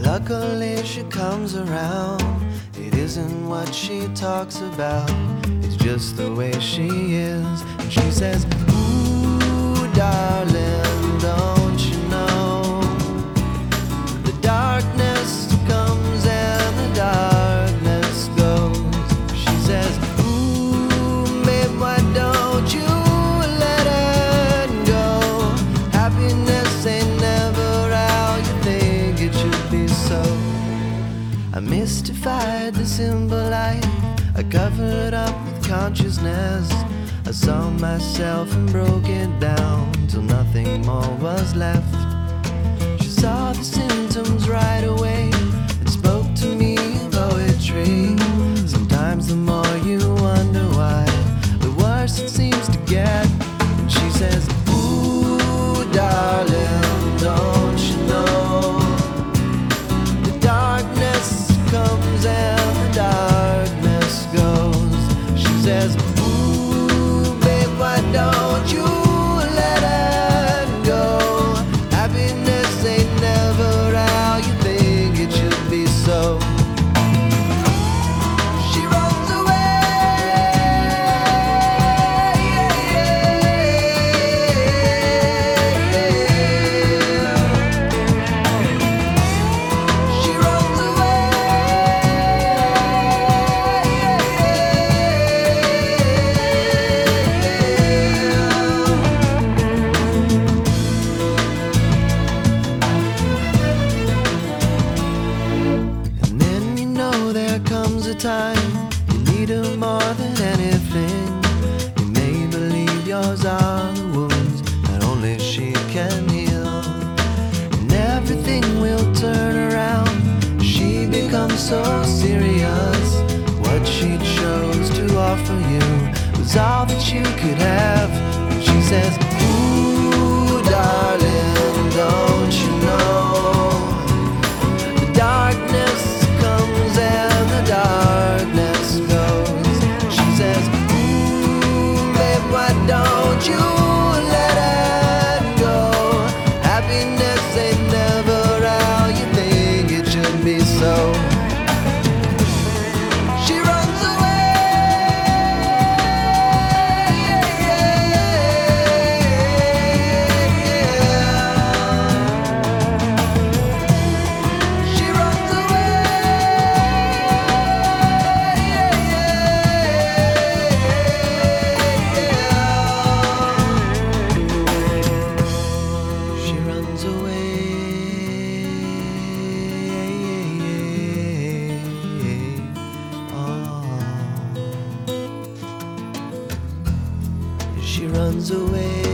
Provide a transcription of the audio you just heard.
Luckily she comes around. It isn't what she talks about, it's just the way she is. And she says, ooh, darling, don't you know the darkness comes and the darkness goes. She says, ooh, babe, why don't you let it go? Happiness ain't never how you think it should be so. I mystified the simple life, I covered up with consciousness. I saw myself and broke it down till nothing more was left. She saw the symptoms right away and spoke to me in poetry. Sometimes the more you wonder why, the worse it seems to get. And she says, ooh, darling, don't you know the darkness comes and the darkness goes. She says, ooh, babe, why don't you let it go? Happiness ain't never how you think it should be so. She runs away. She runs away. And then you know there comes a time you need her more than anything. You may believe yours are the wounds that only she can heal, and everything will turn around. She becomes so serious. What she chose to offer you was all that you could have. And she says, ooh, darling, don't you know the darkness comes and the darkness goes. She says, ooh, babe, why don't you let it go? Happiness ain't never how you think it should be so. She runs away. She runs away. She runs away. Oh. She runs away.